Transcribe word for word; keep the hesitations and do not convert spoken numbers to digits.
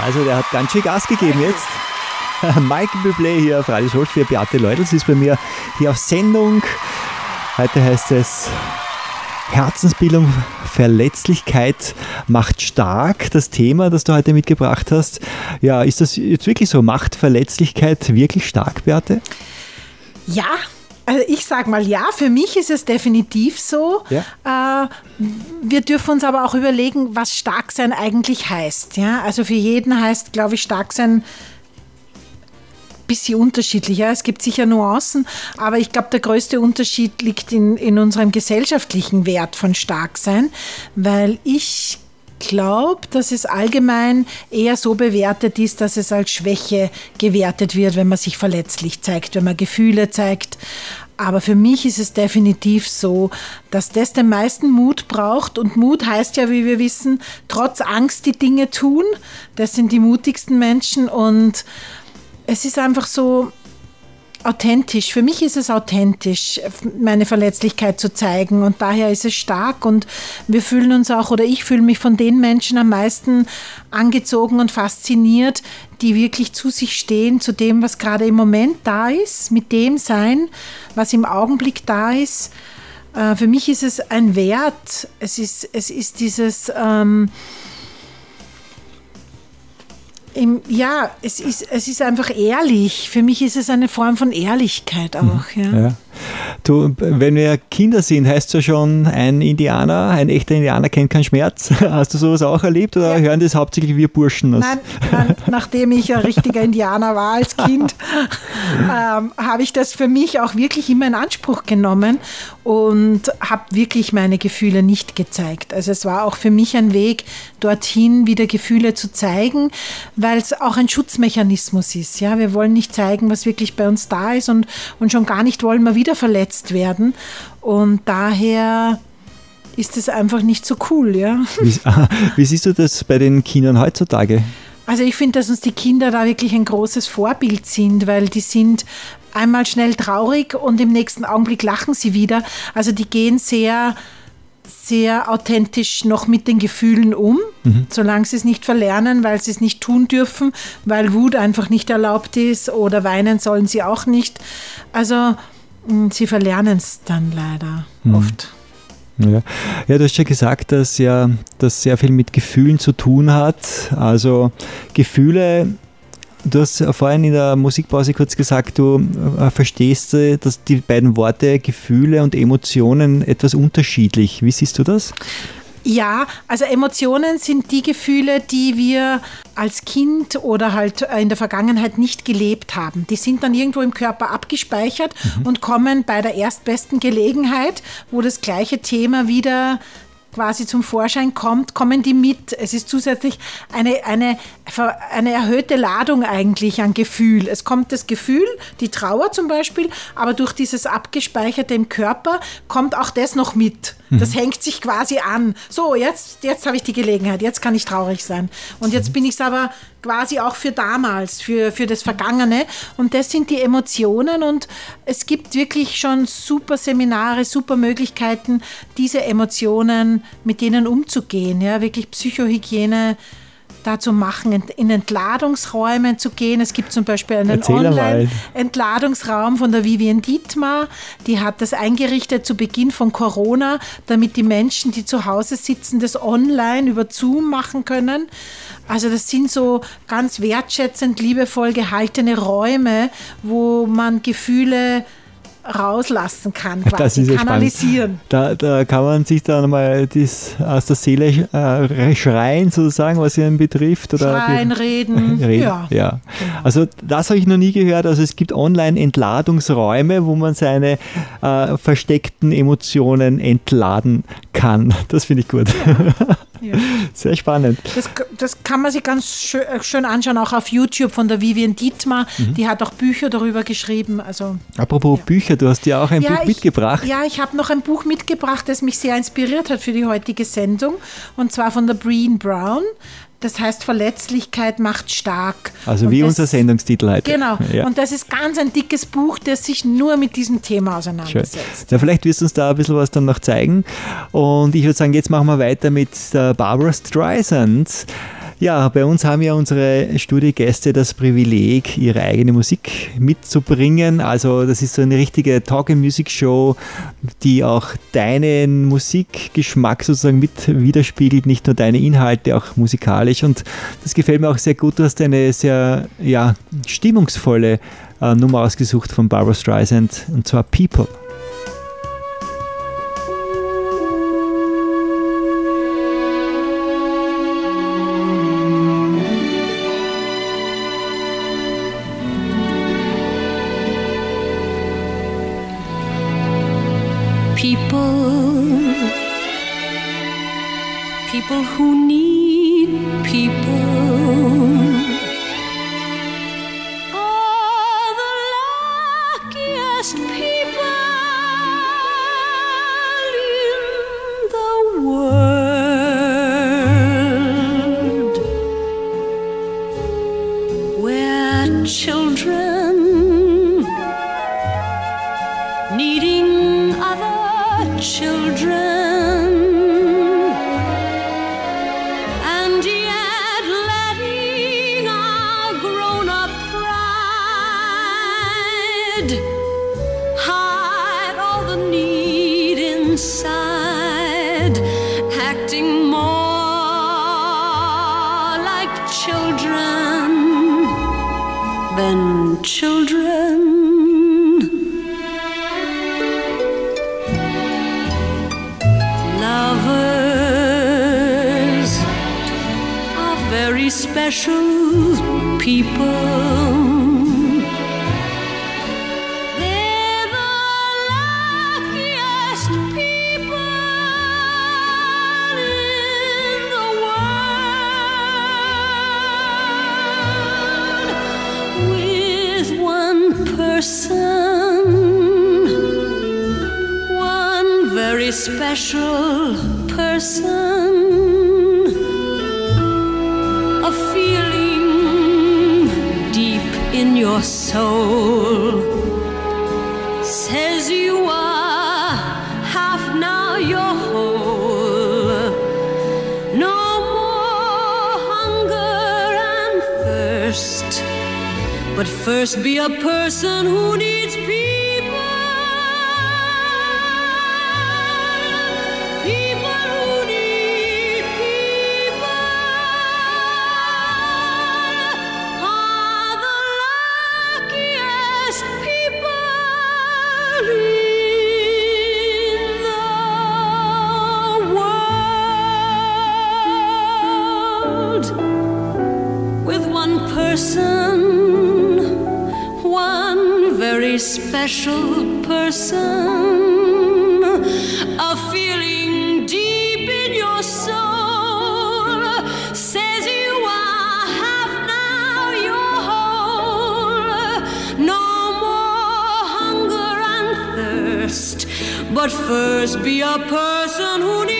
Also der hat ganz schön Gas gegeben jetzt. Michael Bublé hier auf Radio Solf für Beate Leudels ist bei mir hier auf Sendung. Heute heißt es Herzensbildung, Verletzlichkeit macht stark. Das Thema, das du heute mitgebracht hast. Ja, ist das jetzt wirklich so? Macht Verletzlichkeit wirklich stark, Beate? Ja. Also ich sage mal ja, für mich ist es definitiv so. Ja. Äh, wir dürfen uns aber auch überlegen, was stark sein eigentlich heißt. Ja? Also für jeden heißt, glaube ich, stark sein ein bisschen unterschiedlicher. Es gibt sicher Nuancen, aber ich glaube, der größte Unterschied liegt in, in unserem gesellschaftlichen Wert von stark sein, weil ich glaube, dass es allgemein eher so bewertet ist, dass es als Schwäche gewertet wird, wenn man sich verletzlich zeigt, wenn man Gefühle zeigt. Aber für mich ist es definitiv so, dass das den meisten Mut braucht. Und Mut heißt ja, wie wir wissen, trotz Angst die Dinge tun. Das sind die mutigsten Menschen. Und es ist einfach so authentisch. Für mich ist es authentisch, meine Verletzlichkeit zu zeigen, und daher ist es stark, und wir fühlen uns auch, oder ich fühle mich von den Menschen am meisten angezogen und fasziniert, die wirklich zu sich stehen, zu dem, was gerade im Moment da ist, mit dem sein, was im Augenblick da ist. Äh, für mich ist es ein Wert, es ist, es ist dieses... Ähm, Im, ja, es ist, es ist einfach ehrlich. Für mich ist es eine Form von Ehrlichkeit auch. Ja. Ja. Du, wenn wir Kinder sind, heißt es ja schon, ein Indianer, ein echter Indianer kennt keinen Schmerz. Hast du sowas auch erlebt oder ja. hören das hauptsächlich wir Burschen? Nein, nein, nachdem ich ein richtiger Indianer war als Kind, ähm, habe ich das für mich auch wirklich immer in Anspruch genommen und habe wirklich meine Gefühle nicht gezeigt. Also es war auch für mich ein Weg, dorthin wieder Gefühle zu zeigen, weil es auch ein Schutzmechanismus ist. Ja? Wir wollen nicht zeigen, was wirklich bei uns da ist, und, und schon gar nicht wollen wir wieder verletzt werden. Und daher ist es einfach nicht so cool. Ja? Wie, wie siehst du das bei den Kindern heutzutage? Also ich finde, dass uns die Kinder da wirklich ein großes Vorbild sind, weil die sind einmal schnell traurig und im nächsten Augenblick lachen sie wieder. Also die gehen sehr... sehr authentisch noch mit den Gefühlen um, mhm. solange sie es nicht verlernen, weil sie es nicht tun dürfen, weil Wut einfach nicht erlaubt ist, oder weinen sollen sie auch nicht. Also sie verlernen es dann leider mhm. oft. Ja. ja, du hast ja gesagt, dass ja das sehr viel mit Gefühlen zu tun hat. Also Gefühle... Du hast vorhin in der Musikpause kurz gesagt, du äh, verstehst, äh, dass die beiden Worte Gefühle und Emotionen etwas unterschiedlich. Wie siehst du das? Ja, also Emotionen sind die Gefühle, die wir als Kind oder halt in der Vergangenheit nicht gelebt haben. Die sind dann irgendwo im Körper abgespeichert mhm. und kommen bei der erstbesten Gelegenheit, wo das gleiche Thema wieder quasi zum Vorschein kommt, kommen die mit. Es ist zusätzlich eine, eine, eine erhöhte Ladung eigentlich an Gefühl. Es kommt das Gefühl, die Trauer zum Beispiel, aber durch dieses Abgespeicherte im Körper kommt auch das noch mit. Das mhm. hängt sich quasi an. So, jetzt, jetzt habe ich die Gelegenheit, jetzt kann ich traurig sein. Und jetzt bin ich es aber quasi auch für damals, für, für das Vergangene. Und das sind die Emotionen, und es gibt wirklich schon super Seminare, super Möglichkeiten, diese Emotionen, mit denen umzugehen. Ja, wirklich Psychohygiene dazu machen, in Entladungsräume zu gehen. Es gibt zum Beispiel einen Online-Entladungsraum von der Vivian Dietmar. Die hat das eingerichtet zu Beginn von Corona, damit die Menschen, die zu Hause sitzen, das online über Zoom machen können. Also das sind so ganz wertschätzend, liebevoll gehaltene Räume, wo man Gefühle rauslassen kann, quasi das ist ja kanalisieren. Da, da kann man sich dann mal das aus der Seele äh, schreien, sozusagen, was ihn betrifft. Oder schreien, reden. reden. Ja. ja. Genau. Also das habe ich noch nie gehört. Also es gibt Online-Entladungsräume, wo man seine äh, versteckten Emotionen entladen kann. Das finde ich gut. Ja. Ja. Sehr spannend. Das, das kann man sich ganz schön, schön anschauen, auch auf YouTube von der Vivian Dietmar. Mhm. Die hat auch Bücher darüber geschrieben. Also, Apropos ja. Bücher, du hast ja auch ein ja, Buch ich, mitgebracht. Ja, ich habe noch ein Buch mitgebracht, das mich sehr inspiriert hat für die heutige Sendung. Und zwar von der Brené Brown. Das heißt, Verletzlichkeit macht stark. Also und wie das, unser Sendungstitel heute. Genau. Ja. Und das ist ganz ein dickes Buch, das sich nur mit diesem Thema auseinandersetzt. Ja, vielleicht wirst du uns da ein bisschen was dann noch zeigen. Und ich würde sagen, jetzt machen wir weiter mit der Barbra Streisand. Ja, bei uns haben ja unsere Studiogäste das Privileg, ihre eigene Musik mitzubringen. Also das ist so eine richtige Talk-and-Music-Show, die auch deinen Musikgeschmack sozusagen mit widerspiegelt, nicht nur deine Inhalte, auch musikalisch. Und das gefällt mir auch sehr gut. Du hast eine sehr ja, stimmungsvolle äh, Nummer ausgesucht von Barbra Streisand, und zwar People. People, people who need people are the luckiest people in the world, where children needing other children, and yet letting our grown-up pride hide all the need inside, acting more like children than children. Very special people. They're the luckiest people in the world. With one person, one very special person, a feeling deep in your soul says you are half, now you're whole. No more hunger and thirst, but first be a person who needs people. Special person, a feeling deep in your soul says you are half, now you're whole. No more hunger and thirst, but first be a person who needs